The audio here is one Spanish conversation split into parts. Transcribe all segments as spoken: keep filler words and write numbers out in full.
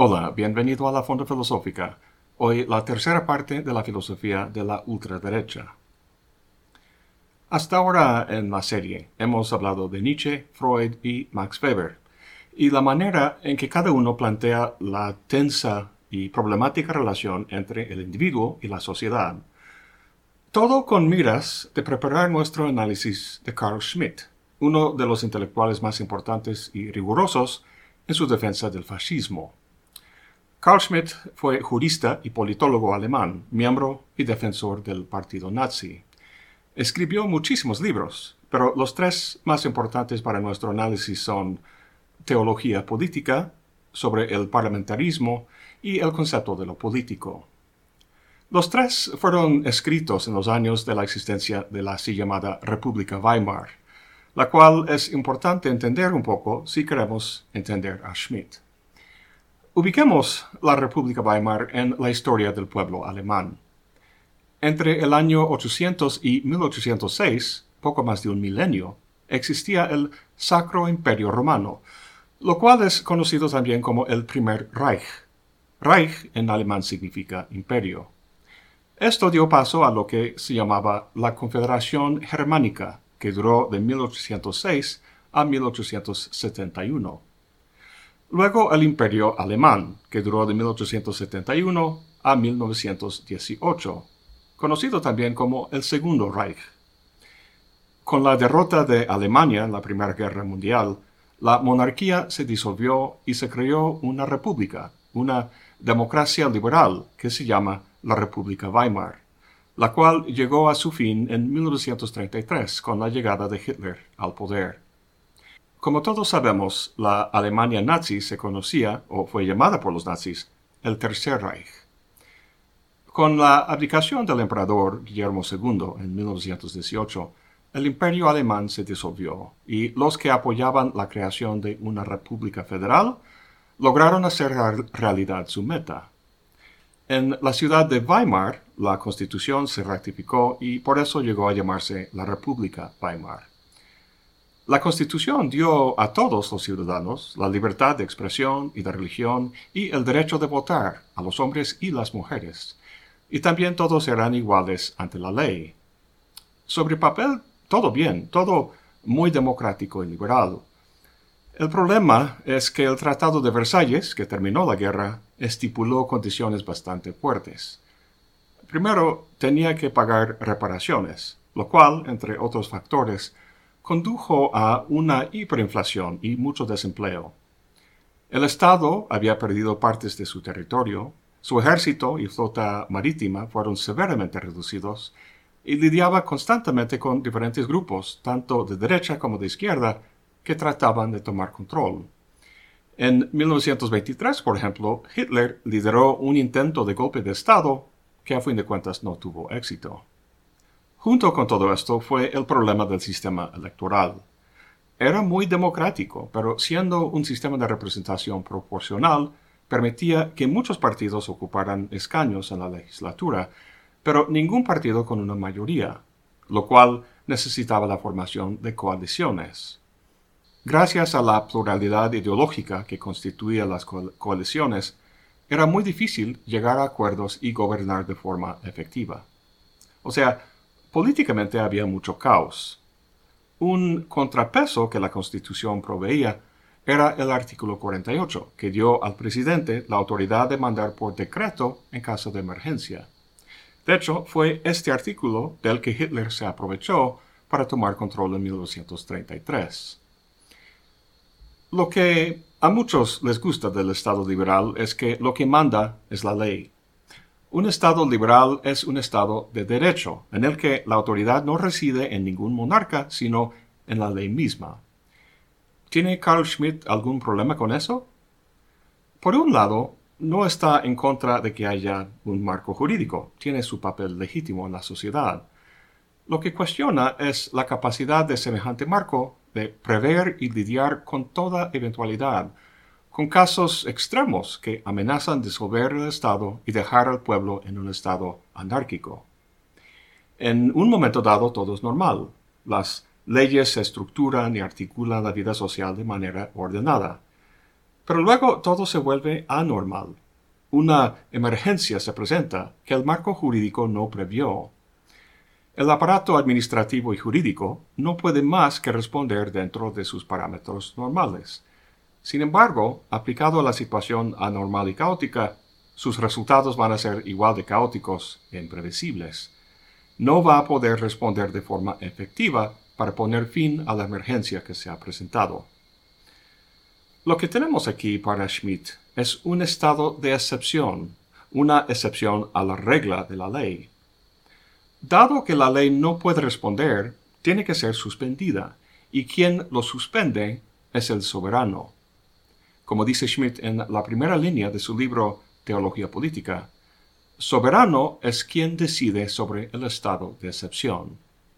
Hola, bienvenido a la Fonda Filosófica. Hoy la tercera parte de la filosofía de la ultraderecha. Hasta ahora en la serie hemos hablado de Nietzsche, Freud y Max Weber, y la manera en que cada uno plantea la tensa y problemática relación entre el individuo y la sociedad. Todo con miras de preparar nuestro análisis de Carl Schmitt, uno de los intelectuales más importantes y rigurosos en su defensa del fascismo. Carl Schmitt fue jurista y politólogo alemán, miembro y defensor del partido nazi. Escribió muchísimos libros, pero los tres más importantes para nuestro análisis son Teología política, sobre el parlamentarismo y el concepto de lo político. Los tres fueron escritos en los años de la existencia de la así llamada República Weimar, la cual es importante entender un poco si queremos entender a Schmitt. Ubiquemos la República Weimar en la historia del pueblo alemán. Entre el año ochocientos y mil ochocientos seis, poco más de un milenio, existía el Sacro Imperio Romano, lo cual es conocido también como el Primer Reich. Reich en alemán significa imperio. Esto dio paso a lo que se llamaba la Confederación Germánica, que duró de mil ochocientos seis a mil ochocientos setenta y uno. Luego el Imperio Alemán, que duró de mil ochocientos setenta y uno a mil novecientos dieciocho, conocido también como el Segundo Reich. Con la derrota de Alemania en la Primera Guerra Mundial, la monarquía se disolvió y se creó una república, una democracia liberal que se llama la República Weimar, la cual llegó a su fin en mil novecientos treinta y tres con la llegada de Hitler al poder. Como todos sabemos, la Alemania nazi se conocía, o fue llamada por los nazis, el Tercer Reich. Con la abdicación del emperador Guillermo segundo en mil novecientos dieciocho, el imperio alemán se disolvió y los que apoyaban la creación de una república federal lograron hacer realidad su meta. En la ciudad de Weimar, la constitución se ratificó y por eso llegó a llamarse la República Weimar. La Constitución dio a todos los ciudadanos la libertad de expresión y de religión y el derecho de votar a los hombres y las mujeres, y también todos eran iguales ante la ley. Sobre papel, todo bien, todo muy democrático y liberal. El problema es que el Tratado de Versalles, que terminó la guerra, estipuló condiciones bastante fuertes. Primero, tenía que pagar reparaciones, lo cual, entre otros factores, condujo a una hiperinflación y mucho desempleo. El Estado había perdido partes de su territorio, su ejército y flota marítima fueron severamente reducidos y lidiaba constantemente con diferentes grupos, tanto de derecha como de izquierda, que trataban de tomar control. En mil novecientos veintitrés, por ejemplo, Hitler lideró un intento de golpe de Estado que a fin de cuentas no tuvo éxito. Junto con todo esto fue el problema del sistema electoral. Era muy democrático, pero siendo un sistema de representación proporcional, permitía que muchos partidos ocuparan escaños en la legislatura, pero ningún partido con una mayoría, lo cual necesitaba la formación de coaliciones. Gracias a la pluralidad ideológica que constituía las co- coaliciones, era muy difícil llegar a acuerdos y gobernar de forma efectiva. O sea, políticamente había mucho caos. Un contrapeso que la Constitución proveía era el artículo cuarenta y ocho, que dio al presidente la autoridad de mandar por decreto en caso de emergencia. De hecho, fue este artículo del que Hitler se aprovechó para tomar control en mil novecientos treinta y tres. Lo que a muchos les gusta del Estado liberal es que lo que manda es la ley. Un Estado liberal es un Estado de derecho, en el que la autoridad no reside en ningún monarca, sino en la ley misma. ¿Tiene Carl Schmitt algún problema con eso? Por un lado, no está en contra de que haya un marco jurídico, tiene su papel legítimo en la sociedad. Lo que cuestiona es la capacidad de semejante marco de prever y lidiar con toda eventualidad, con casos extremos que amenazan disolver el Estado y dejar al pueblo en un estado anárquico. En un momento dado todo es normal. Las leyes se estructuran y articulan la vida social de manera ordenada. Pero luego todo se vuelve anormal. Una emergencia se presenta que el marco jurídico no previó. El aparato administrativo y jurídico no puede más que responder dentro de sus parámetros normales. Sin embargo, aplicado a la situación anormal y caótica, sus resultados van a ser igual de caóticos e imprevisibles. No va a poder responder de forma efectiva para poner fin a la emergencia que se ha presentado. Lo que tenemos aquí para Schmitt es un estado de excepción, una excepción a la regla de la ley. Dado que la ley no puede responder, tiene que ser suspendida, y quien lo suspende es el soberano. Como dice Schmitt en la primera línea de su libro Teología Política, soberano es quien decide sobre el estado de excepción.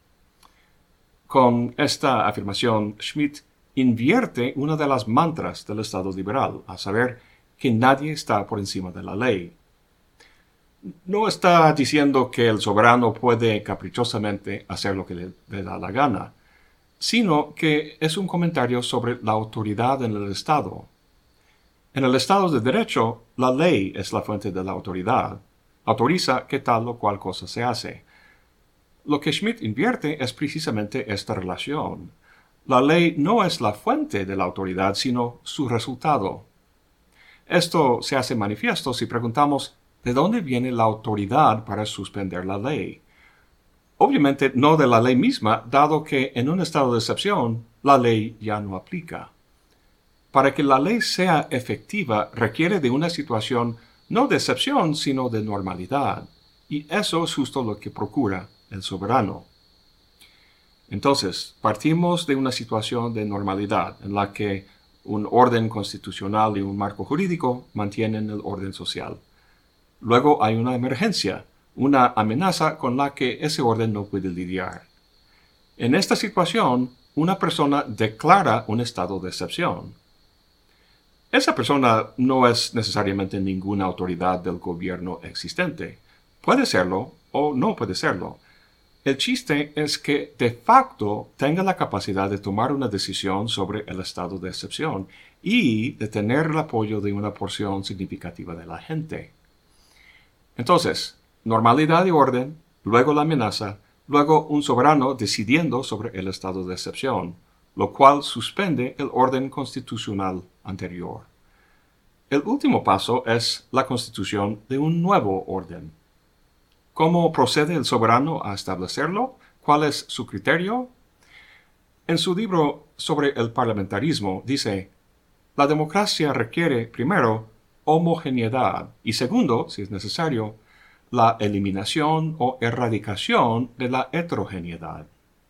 Con esta afirmación, Schmitt invierte una de las mantras del Estado liberal, a saber, que nadie está por encima de la ley. No está diciendo que el soberano puede caprichosamente hacer lo que le, le da la gana, sino que es un comentario sobre la autoridad en el Estado. En el Estado de Derecho, la ley es la fuente de la autoridad. Autoriza que tal o cual cosa se hace. Lo que Schmitt invierte es precisamente esta relación. La ley no es la fuente de la autoridad, sino su resultado. Esto se hace manifiesto si preguntamos ¿de dónde viene la autoridad para suspender la ley? Obviamente no de la ley misma, dado que en un estado de excepción la ley ya no aplica. Para que la ley sea efectiva requiere de una situación no de excepción, sino de normalidad, y eso es justo lo que procura el soberano. Entonces, partimos de una situación de normalidad en la que un orden constitucional y un marco jurídico mantienen el orden social. Luego hay una emergencia, una amenaza con la que ese orden no puede lidiar. En esta situación, una persona declara un estado de excepción. Esa persona no es necesariamente ninguna autoridad del gobierno existente. Puede serlo o no puede serlo. El chiste es que de facto tenga la capacidad de tomar una decisión sobre el estado de excepción y de tener el apoyo de una porción significativa de la gente. Entonces, normalidad y orden, luego la amenaza, luego un soberano decidiendo sobre el estado de excepción, lo cual suspende el orden constitucional anterior. El último paso es la constitución de un nuevo orden. ¿Cómo procede el soberano a establecerlo? ¿Cuál es su criterio? En su libro sobre el parlamentarismo dice, la democracia requiere, primero, homogeneidad y segundo, si es necesario, la eliminación o erradicación de la heterogeneidad.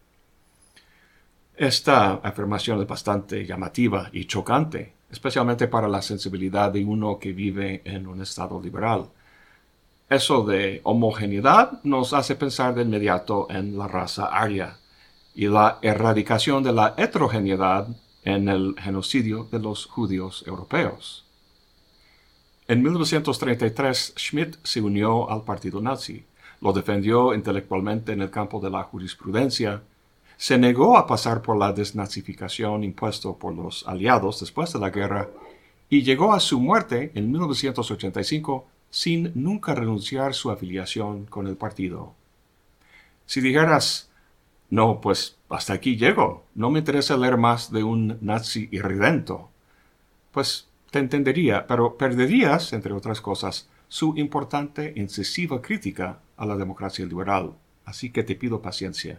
Esta afirmación es bastante llamativa y chocante, especialmente para la sensibilidad de uno que vive en un estado liberal. Eso de homogeneidad nos hace pensar de inmediato en la raza aria y la erradicación de la heterogeneidad en el genocidio de los judíos europeos. En mil novecientos treinta y tres, Schmitt se unió al partido nazi, lo defendió intelectualmente en el campo de la jurisprudencia, se negó a pasar por la desnazificación impuesto por los aliados después de la guerra y llegó a su muerte en mil novecientos ochenta y cinco sin nunca renunciar su afiliación con el partido. Si dijeras, no, pues hasta aquí llego, no me interesa leer más de un nazi irredento, pues te entendería, pero perderías, entre otras cosas, su importante e incisiva crítica a la democracia liberal, así que te pido paciencia.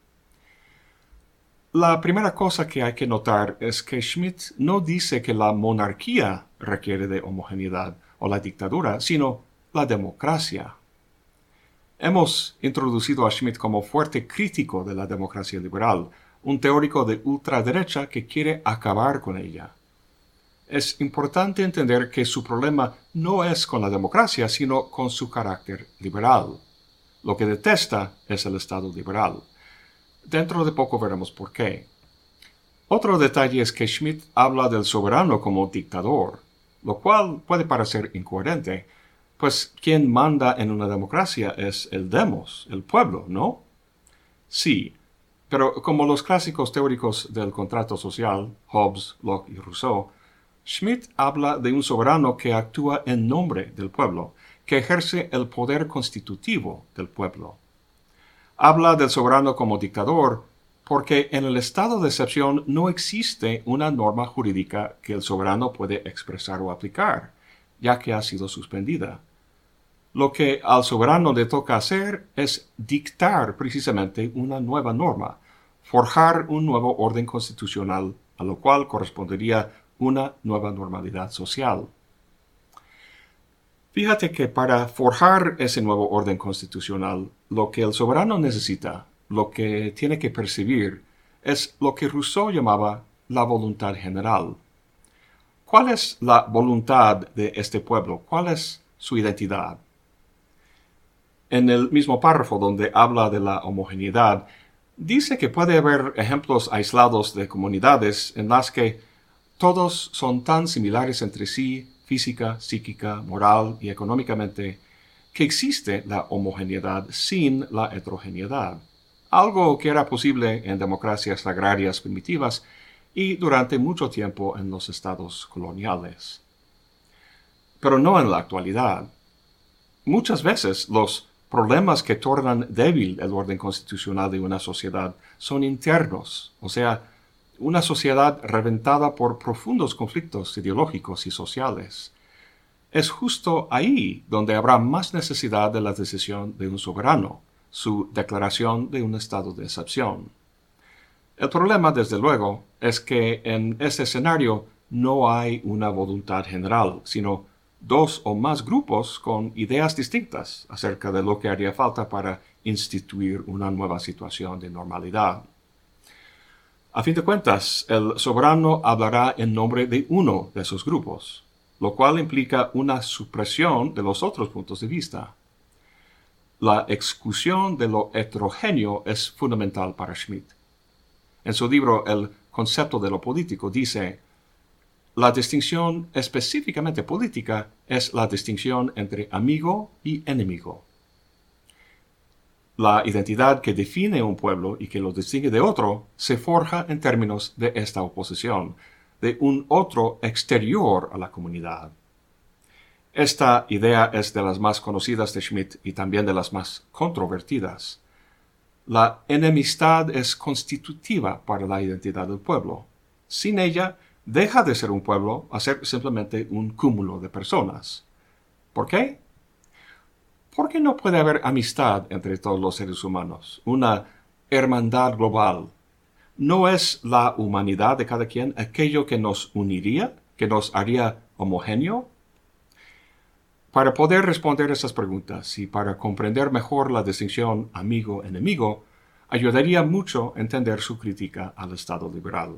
La primera cosa que hay que notar es que Schmitt no dice que la monarquía requiere de homogeneidad o la dictadura, sino la democracia. Hemos introducido a Schmitt como fuerte crítico de la democracia liberal, un teórico de ultraderecha que quiere acabar con ella. Es importante entender que su problema no es con la democracia, sino con su carácter liberal. Lo que detesta es el Estado liberal. Dentro de poco veremos por qué. Otro detalle es que Schmitt habla del soberano como dictador, lo cual puede parecer incoherente, pues quien manda en una democracia es el demos, el pueblo, ¿no? Sí, pero como los clásicos teóricos del contrato social, Hobbes, Locke y Rousseau, Schmitt habla de un soberano que actúa en nombre del pueblo, que ejerce el poder constitutivo del pueblo. Habla del soberano como dictador porque en el estado de excepción no existe una norma jurídica que el soberano puede expresar o aplicar, ya que ha sido suspendida. Lo que al soberano le toca hacer es dictar precisamente una nueva norma, forjar un nuevo orden constitucional, a lo cual correspondería una nueva normalidad social. Fíjate que para forjar ese nuevo orden constitucional, lo que el soberano necesita, lo que tiene que percibir, es lo que Rousseau llamaba la voluntad general. ¿Cuál es la voluntad de este pueblo? ¿Cuál es su identidad? En el mismo párrafo donde habla de la homogeneidad, dice que puede haber ejemplos aislados de comunidades en las que todos son tan similares entre sí, física, psíquica, moral y económicamente, que existe la homogeneidad sin la heterogeneidad, algo que era posible en democracias agrarias primitivas y durante mucho tiempo en los estados coloniales. Pero no en la actualidad. Muchas veces los problemas que tornan débil el orden constitucional de una sociedad son internos, o sea, una sociedad reventada por profundos conflictos ideológicos y sociales. Es justo ahí donde habrá más necesidad de la decisión de un soberano, su declaración de un estado de excepción. El problema, desde luego, es que en ese escenario no hay una voluntad general, sino dos o más grupos con ideas distintas acerca de lo que haría falta para instituir una nueva situación de normalidad. A fin de cuentas, el soberano hablará en nombre de uno de esos grupos, lo cual implica una supresión de los otros puntos de vista. La exclusión de lo heterogéneo es fundamental para Schmitt. En su libro El concepto de lo político dice: la distinción específicamente política es la distinción entre amigo y enemigo. La identidad que define un pueblo y que lo distingue de otro se forja en términos de esta oposición, de un otro exterior a la comunidad. Esta idea es de las más conocidas de Schmitt y también de las más controvertidas. La enemistad es constitutiva para la identidad del pueblo. Sin ella, deja de ser un pueblo a ser simplemente un cúmulo de personas. ¿Por qué? Porque no puede haber amistad entre todos los seres humanos, una hermandad global. ¿No es la humanidad de cada quien aquello que nos uniría, que nos haría homogéneo? Para poder responder esas preguntas y para comprender mejor la distinción amigo-enemigo, ayudaría mucho entender su crítica al Estado liberal.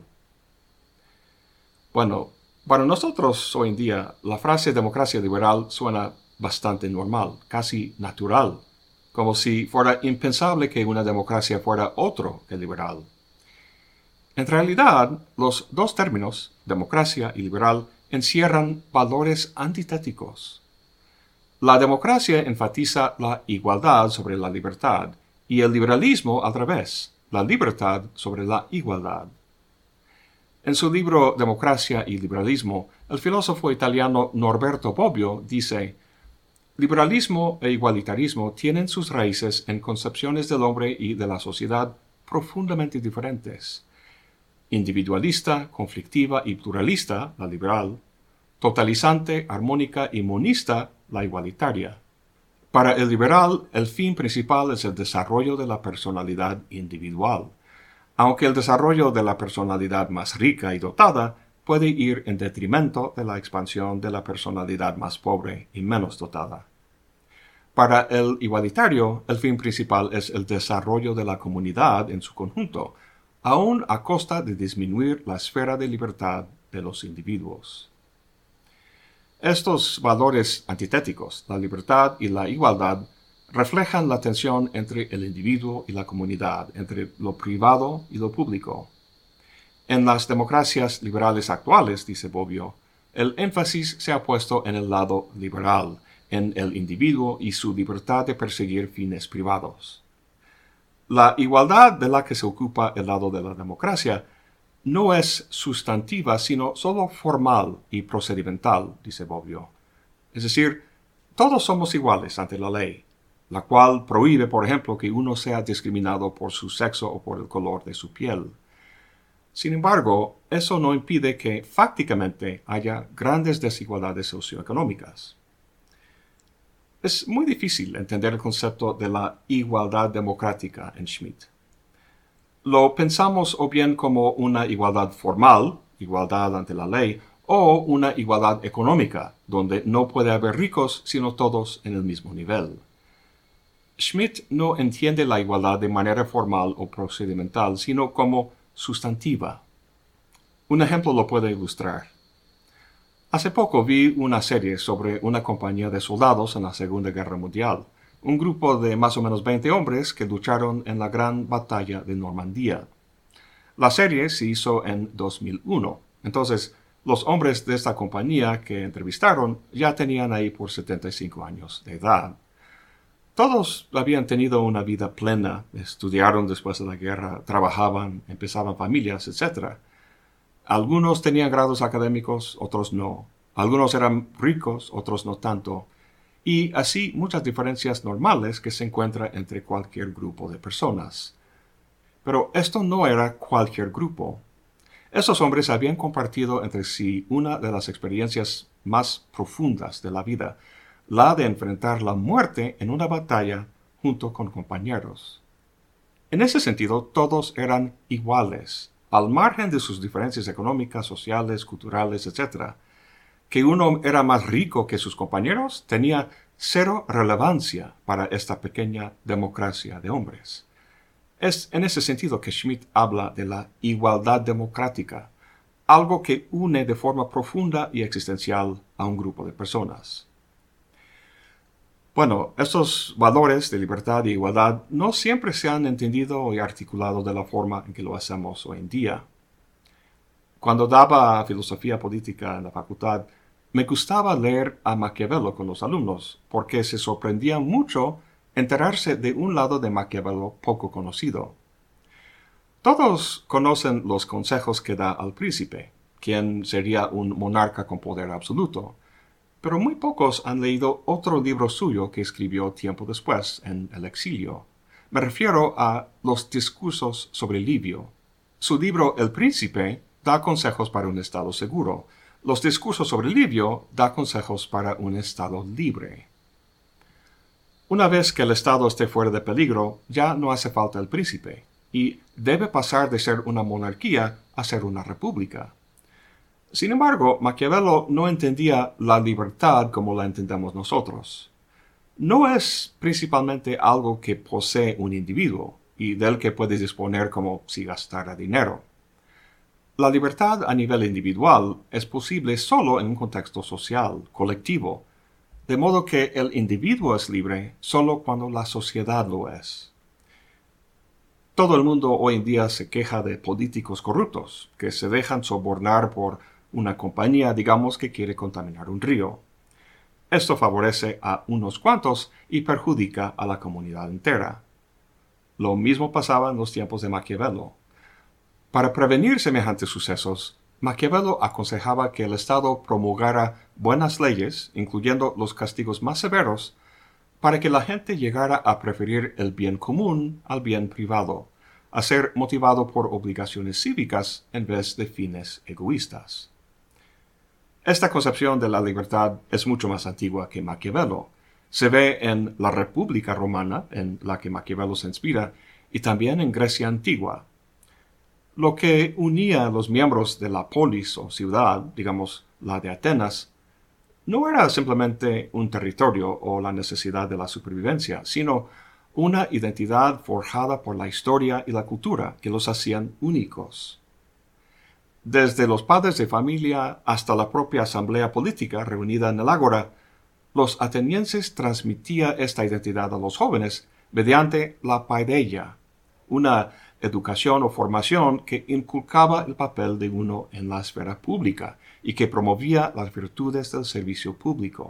Bueno, para nosotros hoy en día, la frase democracia liberal suena bastante normal, casi natural, como si fuera impensable que una democracia fuera otro que liberal. En realidad, los dos términos, democracia y liberal, encierran valores antitéticos. La democracia enfatiza la igualdad sobre la libertad, y el liberalismo al revés, la libertad sobre la igualdad. En su libro Democracia y Liberalismo, el filósofo italiano Norberto Bobbio dice: liberalismo e igualitarismo tienen sus raíces en concepciones del hombre y de la sociedad profundamente diferentes. Individualista, conflictiva y pluralista, la liberal; totalizante, armónica y monista, la igualitaria. Para el liberal, el fin principal es el desarrollo de la personalidad individual, aunque el desarrollo de la personalidad más rica y dotada puede ir en detrimento de la expansión de la personalidad más pobre y menos dotada. Para el igualitario, el fin principal es el desarrollo de la comunidad en su conjunto, aun a costa de disminuir la esfera de libertad de los individuos. Estos valores antitéticos, la libertad y la igualdad, reflejan la tensión entre el individuo y la comunidad, entre lo privado y lo público. En las democracias liberales actuales, dice Bobbio, el énfasis se ha puesto en el lado liberal, en el individuo y su libertad de perseguir fines privados. La igualdad de la que se ocupa el lado de la democracia no es sustantiva, sino solo formal y procedimental, dice Bobbio. Es decir, todos somos iguales ante la ley, la cual prohíbe, por ejemplo, que uno sea discriminado por su sexo o por el color de su piel. Sin embargo, eso no impide que fácticamente haya grandes desigualdades socioeconómicas. Es muy difícil entender el concepto de la igualdad democrática en Schmitt. Lo pensamos o bien como una igualdad formal, igualdad ante la ley, o una igualdad económica, donde no puede haber ricos sino todos en el mismo nivel. Schmitt no entiende la igualdad de manera formal o procedimental, sino como sustantiva. Un ejemplo lo puede ilustrar. Hace poco vi una serie sobre una compañía de soldados en la Segunda Guerra Mundial, un grupo de más o menos veinte hombres que lucharon en la gran batalla de Normandía. La serie se hizo en dos mil uno, entonces los hombres de esta compañía que entrevistaron ya tenían ahí por setenta y cinco años de edad. Todos habían tenido una vida plena, estudiaron después de la guerra, trabajaban, empezaban familias, etcétera. Algunos tenían grados académicos, otros no. Algunos eran ricos, otros no tanto. Y así muchas diferencias normales que se encuentran entre cualquier grupo de personas. Pero esto no era cualquier grupo. Esos hombres habían compartido entre sí una de las experiencias más profundas de la vida, la de enfrentar la muerte en una batalla junto con compañeros. En ese sentido, todos eran iguales, al margen de sus diferencias económicas, sociales, culturales, etcétera. Que uno era más rico que sus compañeros tenía cero relevancia para esta pequeña democracia de hombres. Es en ese sentido que Schmitt habla de la igualdad democrática, algo que une de forma profunda y existencial a un grupo de personas. Bueno, estos valores de libertad e igualdad no siempre se han entendido y articulado de la forma en que lo hacemos hoy en día. Cuando daba filosofía política en la facultad, me gustaba leer a Maquiavelo con los alumnos, porque se sorprendía mucho enterarse de un lado de Maquiavelo poco conocido. Todos conocen los consejos que da al príncipe, quien sería un monarca con poder absoluto, pero muy pocos han leído otro libro suyo que escribió tiempo después, en el exilio. Me refiero a Los discursos sobre Livio. Su libro El Príncipe da consejos para un estado seguro. Los discursos sobre Livio da consejos para un estado libre. Una vez que el estado esté fuera de peligro, ya no hace falta el príncipe, y debe pasar de ser una monarquía a ser una república. Sin embargo, Maquiavelo no entendía la libertad como la entendemos nosotros. No es principalmente algo que posee un individuo y del que puede disponer como si gastara dinero. La libertad a nivel individual es posible solo en un contexto social, colectivo, de modo que el individuo es libre solo cuando la sociedad lo es. Todo el mundo hoy en día se queja de políticos corruptos, que se dejan sobornar por una compañía, digamos, que quiere contaminar un río. Esto favorece a unos cuantos y perjudica a la comunidad entera. Lo mismo pasaba en los tiempos de Maquiavelo. Para prevenir semejantes sucesos, Maquiavelo aconsejaba que el Estado promulgara buenas leyes, incluyendo los castigos más severos, para que la gente llegara a preferir el bien común al bien privado, a ser motivado por obligaciones cívicas en vez de fines egoístas. Esta concepción de la libertad es mucho más antigua que Maquiavelo. Se ve en la República Romana, en la que Maquiavelo se inspira, y también en Grecia antigua. Lo que unía a los miembros de la polis o ciudad, digamos la de Atenas, no era simplemente un territorio o la necesidad de la supervivencia, sino una identidad forjada por la historia y la cultura que los hacían únicos. Desde los padres de familia hasta la propia asamblea política reunida en el ágora, los atenienses transmitían esta identidad a los jóvenes mediante la paideia, una educación o formación que inculcaba el papel de uno en la esfera pública y que promovía las virtudes del servicio público.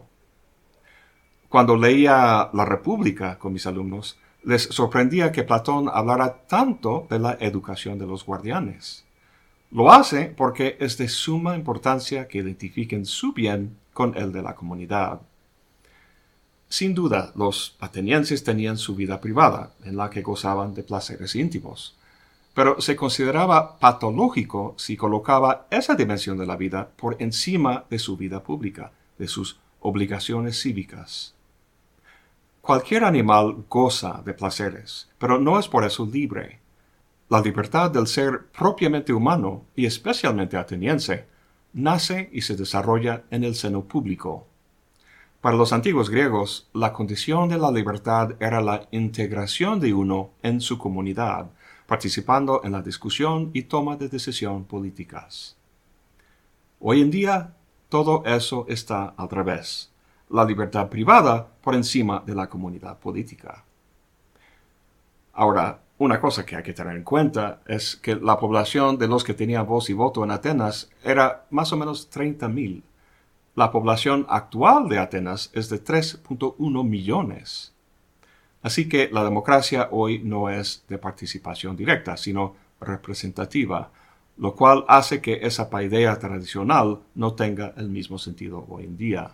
Cuando leía La República con mis alumnos, les sorprendía que Platón hablara tanto de la educación de los guardianes. Lo hace porque es de suma importancia que identifiquen su bien con el de la comunidad. Sin duda, los atenienses tenían su vida privada, en la que gozaban de placeres íntimos, pero se consideraba patológico si colocaba esa dimensión de la vida por encima de su vida pública, de sus obligaciones cívicas. Cualquier animal goza de placeres, pero no es por eso libre. La libertad del ser propiamente humano, y especialmente ateniense, nace y se desarrolla en el seno público. Para los antiguos griegos, la condición de la libertad era la integración de uno en su comunidad, participando en la discusión y toma de decisión políticas. Hoy en día, todo eso está al revés. La libertad privada por encima de la comunidad política. Ahora, una cosa que hay que tener en cuenta es que la población de los que tenían voz y voto en Atenas era más o menos treinta mil. La población actual de Atenas es de tres punto uno millones. Así que la democracia hoy no es de participación directa, sino representativa, lo cual hace que esa paideia tradicional no tenga el mismo sentido hoy en día.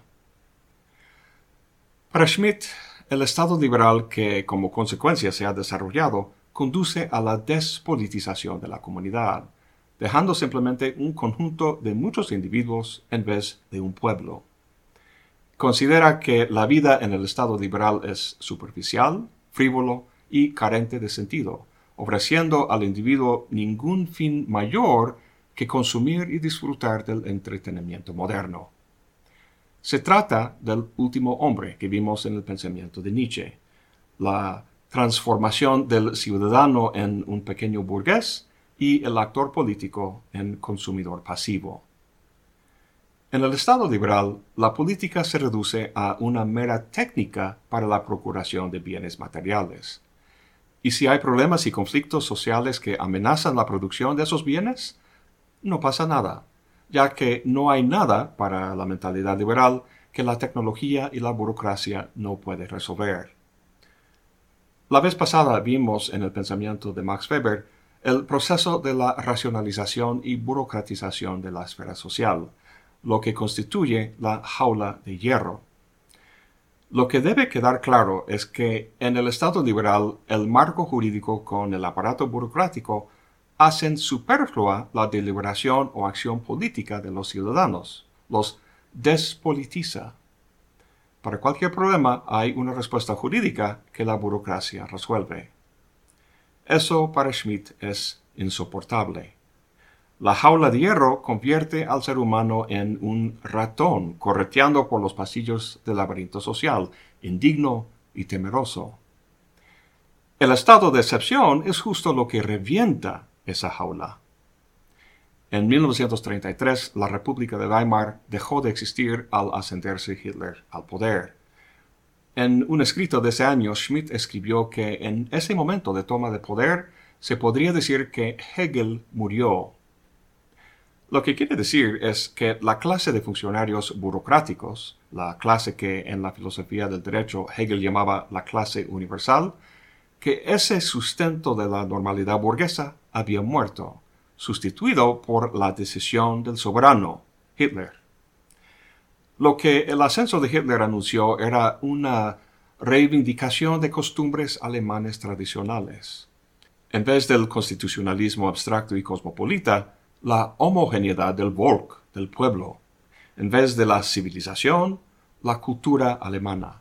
Para Schmitt, el Estado liberal que como consecuencia se ha desarrollado conduce a la despolitización de la comunidad, dejando simplemente un conjunto de muchos individuos en vez de un pueblo. Considera que la vida en el Estado liberal es superficial, frívolo y carente de sentido, ofreciendo al individuo ningún fin mayor que consumir y disfrutar del entretenimiento moderno. Se trata del último hombre que vimos en el pensamiento de Nietzsche, la transformación del ciudadano en un pequeño burgués y el actor político en consumidor pasivo. En el Estado liberal, la política se reduce a una mera técnica para la procuración de bienes materiales. Y si hay problemas y conflictos sociales que amenazan la producción de esos bienes, no pasa nada, ya que no hay nada para la mentalidad liberal que la tecnología y la burocracia no pueden resolver. La vez pasada vimos en el pensamiento de Max Weber el proceso de la racionalización y burocratización de la esfera social, lo que constituye la jaula de hierro. Lo que debe quedar claro es que en el Estado liberal el marco jurídico con el aparato burocrático hacen superflua la deliberación o acción política de los ciudadanos, los despolitiza. Para cualquier problema hay una respuesta jurídica que la burocracia resuelve. Eso para Schmitt es insoportable. La jaula de hierro convierte al ser humano en un ratón correteando por los pasillos del laberinto social, indigno y temeroso. El estado de excepción es justo lo que revienta esa jaula. En mil novecientos treinta y tres, la República de Weimar dejó de existir al ascenderse Hitler al poder. En un escrito de ese año, Schmitt escribió que en ese momento de toma de poder se podría decir que Hegel murió. Lo que quiere decir es que la clase de funcionarios burocráticos, la clase que en la filosofía del derecho Hegel llamaba la clase universal, que ese sustento de la normalidad burguesa había muerto, sustituido por la decisión del soberano, Hitler. Lo que el ascenso de Hitler anunció era una reivindicación de costumbres alemanes tradicionales. En vez del constitucionalismo abstracto y cosmopolita, la homogeneidad del Volk, del pueblo. En vez de la civilización, la cultura alemana.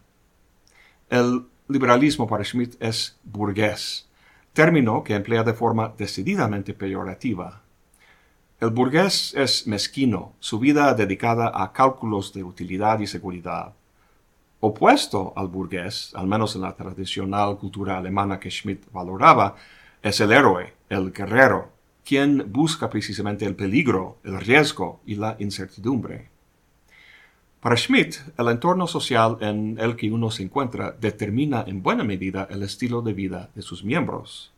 El liberalismo para Schmitt es burgués, término que emplea de forma decididamente peyorativa. El burgués es mezquino, su vida dedicada a cálculos de utilidad y seguridad. Opuesto al burgués, al menos en la tradicional cultura alemana que Schmitt valoraba, es el héroe, el guerrero, quien busca precisamente el peligro, el riesgo y la incertidumbre. Para Schmitt, el entorno social en el que uno se encuentra determina en buena medida el estilo de vida de sus miembros.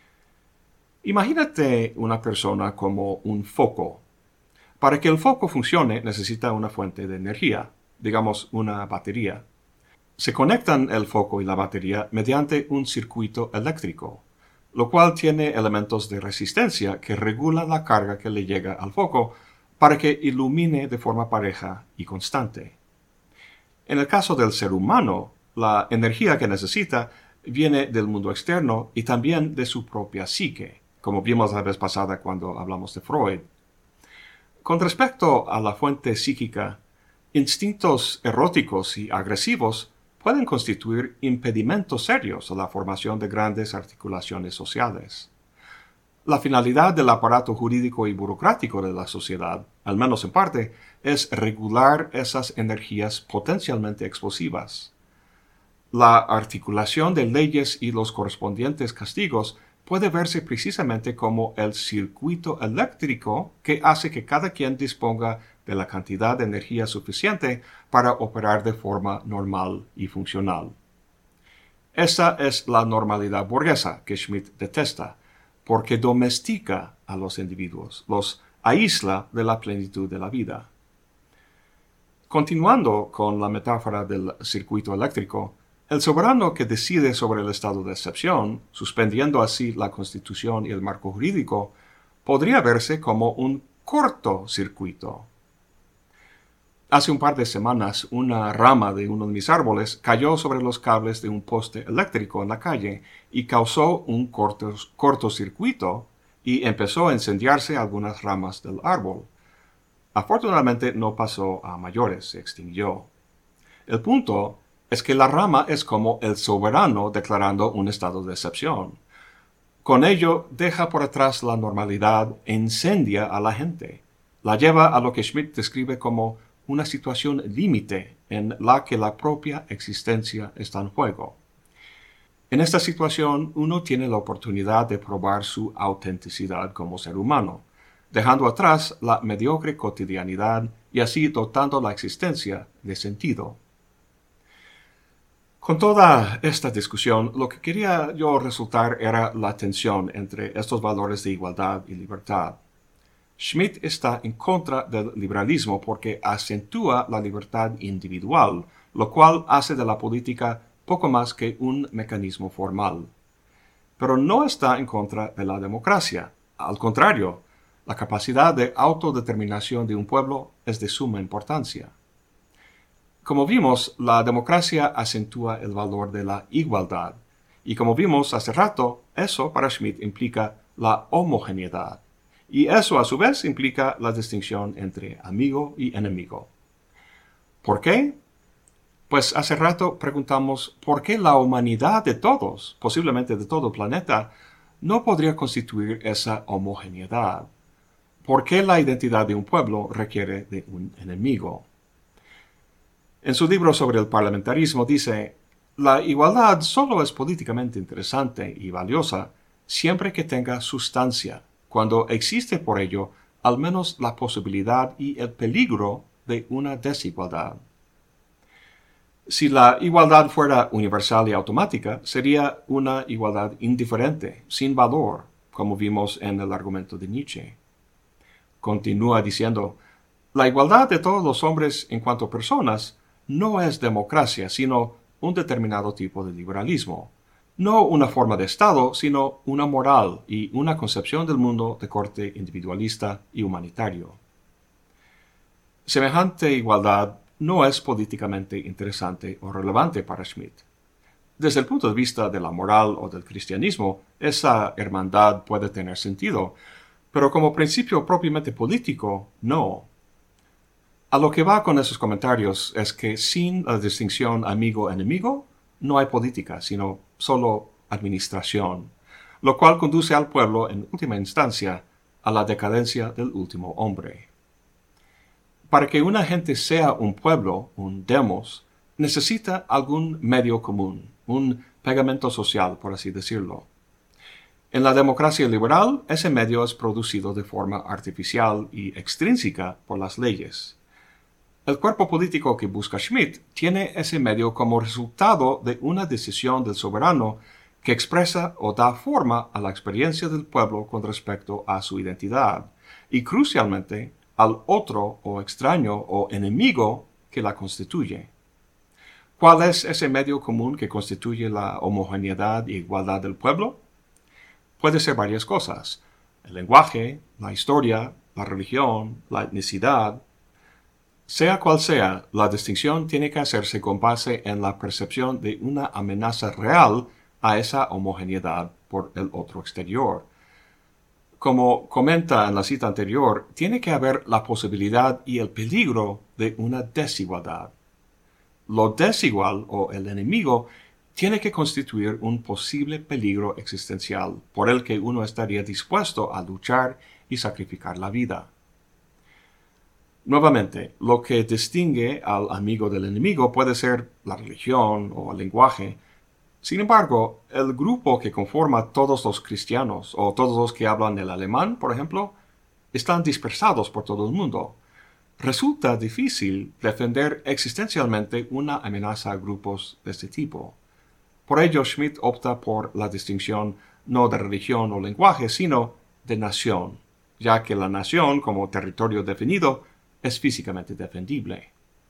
Imagínate una persona como un foco. Para que el foco funcione necesita una fuente de energía, digamos una batería. Se conectan el foco y la batería mediante un circuito eléctrico. lo cual tiene elementos de resistencia que regulan la carga que le llega al foco para que ilumine de forma pareja y constante. En el caso del ser humano, la energía que necesita viene del mundo externo y también de su propia psique, como vimos la vez pasada cuando hablamos de Freud. Con respecto a la fuente psíquica, instintos eróticos y agresivos pueden constituir impedimentos serios a la formación de grandes articulaciones sociales. La finalidad del aparato jurídico y burocrático de la sociedad, al menos en parte, es regular esas energías potencialmente explosivas. La articulación de leyes y los correspondientes castigos puede verse precisamente como el circuito eléctrico que hace que cada quien disponga de la cantidad de energía suficiente para operar de forma normal y funcional. Esa es la normalidad burguesa que Schmitt detesta, porque domestica a los individuos, los aísla de la plenitud de la vida. Continuando con la metáfora del circuito eléctrico, el soberano que decide sobre el estado de excepción, suspendiendo así la Constitución y el marco jurídico, podría verse como un cortocircuito. Hace un par de semanas, una rama de uno de mis árboles cayó sobre los cables de un poste eléctrico en la calle y causó un corto, cortocircuito y empezó a incendiarse algunas ramas del árbol. Afortunadamente no pasó a mayores, se extinguió. El punto es que la rama es como el soberano declarando un estado de excepción. Con ello deja por atrás la normalidad e incendia a la gente. La lleva a lo que Schmitt describe como una situación límite en la que la propia existencia está en juego. En esta situación uno tiene la oportunidad de probar su autenticidad como ser humano, dejando atrás la mediocre cotidianidad y así dotando la existencia de sentido. Con toda esta discusión, lo que quería yo resultar era la tensión entre estos valores de igualdad y libertad. Schmitt está en contra del liberalismo porque acentúa la libertad individual, lo cual hace de la política poco más que un mecanismo formal. Pero no está en contra de la democracia. Al contrario, la capacidad de autodeterminación de un pueblo es de suma importancia. Como vimos, la democracia acentúa el valor de la igualdad, y como vimos hace rato, eso para Schmitt implica la homogeneidad. Y eso a su vez implica la distinción entre amigo y enemigo. ¿Por qué? Pues hace rato preguntamos por qué la humanidad de todos, posiblemente de todo el planeta, no podría constituir esa homogeneidad. ¿Por qué la identidad de un pueblo requiere de un enemigo? En su libro sobre el parlamentarismo dice, la igualdad solo es políticamente interesante y valiosa siempre que tenga sustancia, cuando existe por ello al menos la posibilidad y el peligro de una desigualdad. Si la igualdad fuera universal y automática, sería una igualdad indiferente, sin valor, como vimos en el argumento de Nietzsche. Continúa diciendo, la igualdad de todos los hombres en cuanto a personas no es democracia, sino un determinado tipo de liberalismo. No una forma de Estado, sino una moral y una concepción del mundo de corte individualista y humanitario. Semejante igualdad no es políticamente interesante o relevante para Schmitt. Desde el punto de vista de la moral o del cristianismo, esa hermandad puede tener sentido, pero como principio propiamente político, no. A lo que va con esos comentarios es que sin la distinción amigo-enemigo, no hay política, sino solo administración, lo cual conduce al pueblo, en última instancia, a la decadencia del último hombre. Para que una gente sea un pueblo, un demos, necesita algún medio común, un pegamento social, por así decirlo. En la democracia liberal, ese medio es producido de forma artificial y extrínseca por las leyes. El cuerpo político que busca Schmitt tiene ese medio como resultado de una decisión del soberano que expresa o da forma a la experiencia del pueblo con respecto a su identidad y, crucialmente, al otro o extraño o enemigo que la constituye. ¿Cuál es ese medio común que constituye la homogeneidad e igualdad del pueblo? puede ser varias cosas: el lenguaje, la historia, la religión, la etnicidad. Sea cual sea, la distinción tiene que hacerse con base en la percepción de una amenaza real a esa homogeneidad por el otro exterior. Como comenta en la cita anterior, tiene que haber la posibilidad y el peligro de una desigualdad. Lo desigual o el enemigo tiene que constituir un posible peligro existencial por el que uno estaría dispuesto a luchar y sacrificar la vida. Nuevamente, lo que distingue al amigo del enemigo puede ser la religión o el lenguaje. Sin embargo, el grupo que conforma todos los cristianos o todos los que hablan el alemán, por ejemplo, están dispersados por todo el mundo. Resulta difícil defender existencialmente una amenaza a grupos de este tipo. Por ello, Schmitt opta por la distinción no de religión o lenguaje, sino de nación, ya que la nación, como territorio definido, es físicamente defendible.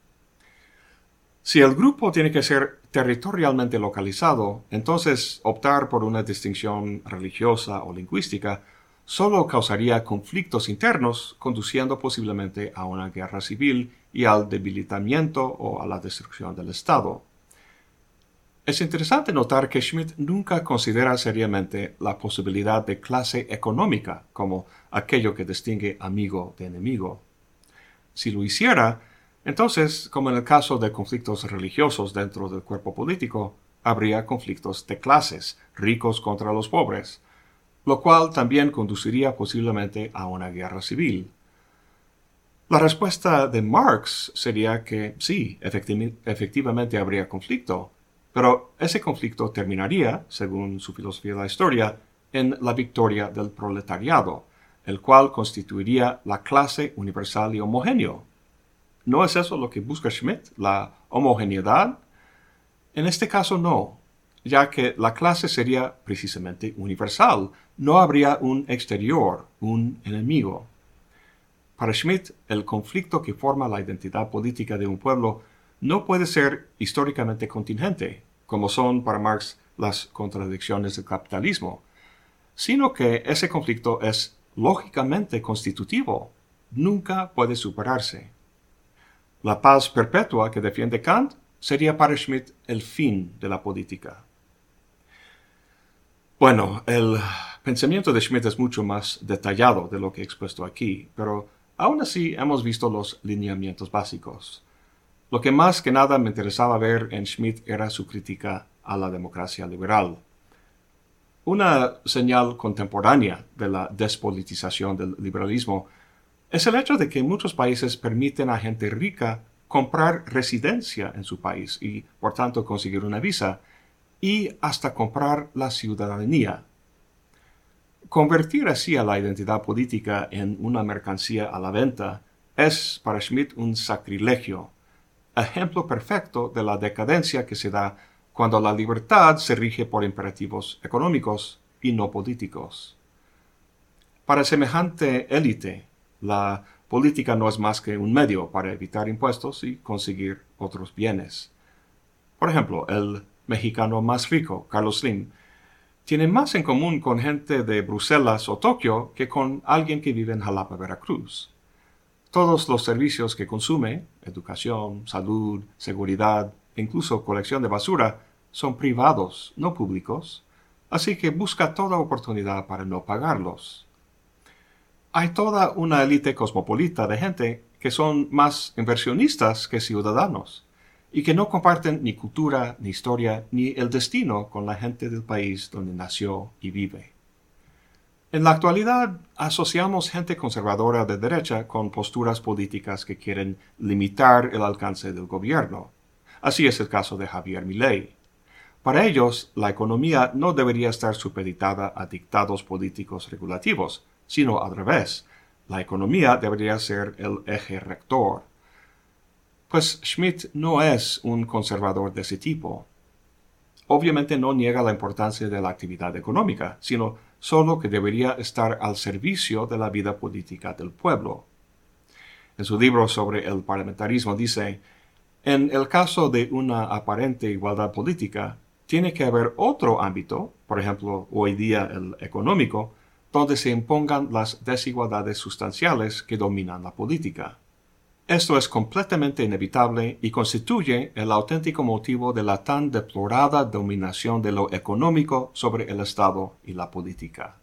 Si el grupo tiene que ser territorialmente localizado, entonces optar por una distinción religiosa o lingüística solo causaría conflictos internos, conduciendo posiblemente a una guerra civil y al debilitamiento o a la destrucción del Estado. Es interesante notar que Schmitt nunca considera seriamente la posibilidad de clase económica como aquello que distingue amigo de enemigo. Si lo hiciera, entonces, como en el caso de conflictos religiosos dentro del cuerpo político, habría conflictos de clases, ricos contra los pobres, lo cual también conduciría posiblemente a una guerra civil. La respuesta de Marx sería que sí, efecti- efectivamente habría conflicto, pero ese conflicto terminaría, según su filosofía de la historia, en la victoria del proletariado, el cual constituiría la clase universal y homogénea. ¿No es eso lo que busca Schmitt, la homogeneidad? En este caso no, ya que la clase sería precisamente universal, no habría un exterior, un enemigo. Para Schmitt, el conflicto que forma la identidad política de un pueblo no puede ser históricamente contingente, como son para Marx las contradicciones del capitalismo, sino que ese conflicto es lógicamente constitutivo, nunca puede superarse. La paz perpetua que defiende Kant sería para Schmitt el fin de la política. Bueno, el pensamiento de Schmitt es mucho más detallado de lo que he expuesto aquí, pero aún así hemos visto los lineamientos básicos. Lo que más que nada me interesaba ver en Schmitt era su crítica a la democracia liberal. Una señal contemporánea de la despolitización del liberalismo es el hecho de que muchos países permiten a gente rica comprar residencia en su país y, por tanto, conseguir una visa, y hasta comprar la ciudadanía. Convertir así a la identidad política en una mercancía a la venta es para Schmitt un sacrilegio, ejemplo perfecto de la decadencia que se da cuando la libertad se rige por imperativos económicos y no políticos. Para semejante élite, la política no es más que un medio para evitar impuestos y conseguir otros bienes. Por ejemplo, el mexicano más rico, Carlos Slim, tiene más en común con gente de Bruselas o Tokio que con alguien que vive en Jalapa, Veracruz. Todos los servicios que consume, educación, salud, seguridad, e incluso colección de basura, son privados, no públicos, así que busca toda oportunidad para no pagarlos. Hay toda una élite cosmopolita de gente que son más inversionistas que ciudadanos, y que no comparten ni cultura, ni historia, ni el destino con la gente del país donde nació y vive. En la actualidad, asociamos gente conservadora de derecha con posturas políticas que quieren limitar el alcance del gobierno. Así es el caso de Javier Milei. Para ellos, la economía no debería estar supeditada a dictados políticos regulativos, sino al revés. La economía debería ser el eje rector. Pues Schmitt no es un conservador de ese tipo. Obviamente no niega la importancia de la actividad económica, sino solo que debería estar al servicio de la vida política del pueblo. En su libro sobre el parlamentarismo dice: en el caso de una aparente igualdad política, tiene que haber otro ámbito, por ejemplo, hoy día el económico, donde se impongan las desigualdades sustanciales que dominan la política. Esto es completamente inevitable y constituye el auténtico motivo de la tan deplorada dominación de lo económico sobre el Estado y la política.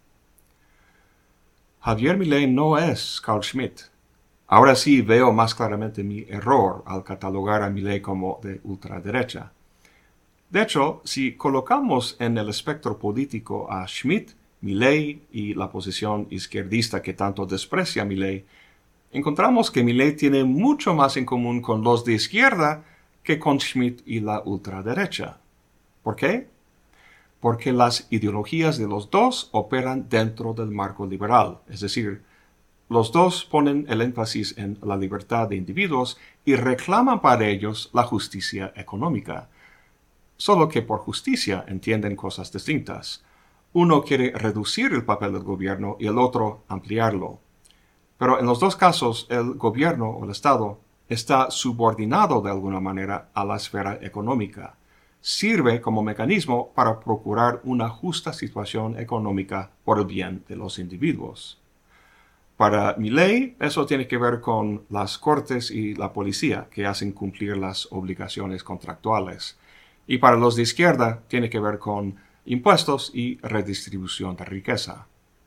Javier Milei no es Carl Schmitt. Ahora sí veo más claramente mi error al catalogar a Milei como de ultraderecha. De hecho, si colocamos en el espectro político a Schmitt, Milei y la posición izquierdista que tanto desprecia a Milei, encontramos que Milei tiene mucho más en común con los de izquierda que con Schmitt y la ultraderecha. ¿Por qué? Porque las ideologías de los dos operan dentro del marco liberal, es decir, los dos ponen el énfasis en la libertad de individuos y reclaman para ellos la justicia económica. Solo que por justicia entienden cosas distintas. Uno quiere reducir el papel del gobierno y el otro ampliarlo. Pero en los dos casos, el gobierno o el Estado está subordinado de alguna manera a la esfera económica. Sirve como mecanismo para procurar una justa situación económica por el bien de los individuos. Para Milei, eso tiene que ver con las cortes y la policía que hacen cumplir las obligaciones contractuales. Y para los de izquierda, tiene que ver con impuestos y redistribución de riqueza.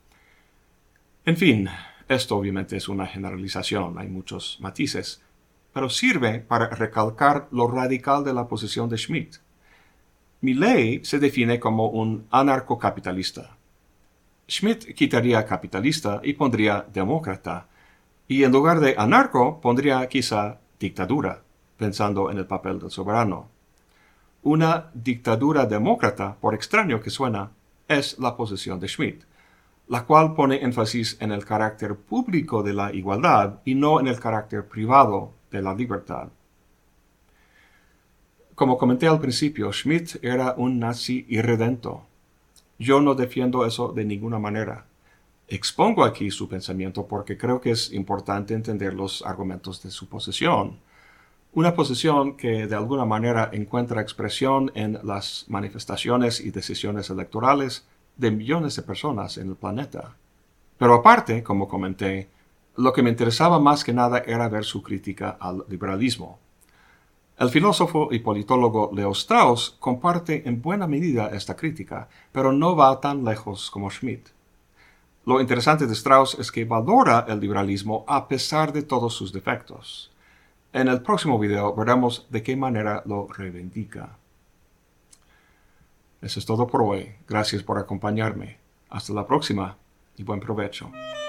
En fin, esto obviamente es una generalización, hay muchos matices, pero sirve para recalcar lo radical de la posición de Schmitt. Milei se define como un anarcocapitalista. Schmitt quitaría capitalista y pondría demócrata, y en lugar de anarco pondría quizá dictadura, pensando en el papel del soberano. Una dictadura demócrata, por extraño que suena, es la posición de Schmitt, la cual pone énfasis en el carácter público de la igualdad y no en el carácter privado de la libertad. Como comenté al principio, Schmitt era un nazi irredento. Yo no defiendo eso de ninguna manera. Expongo aquí su pensamiento porque creo que es importante entender los argumentos de su posición. Una posición que de alguna manera encuentra expresión en las manifestaciones y decisiones electorales de millones de personas en el planeta. Pero aparte, como comenté, lo que me interesaba más que nada era ver su crítica al liberalismo. El filósofo y politólogo Leo Strauss comparte en buena medida esta crítica, pero no va tan lejos como Schmitt. Lo interesante de Strauss es que valora el liberalismo a pesar de todos sus defectos. En el próximo video veremos de qué manera lo reivindica. Eso es todo por hoy. Gracias por acompañarme. Hasta la próxima y buen provecho.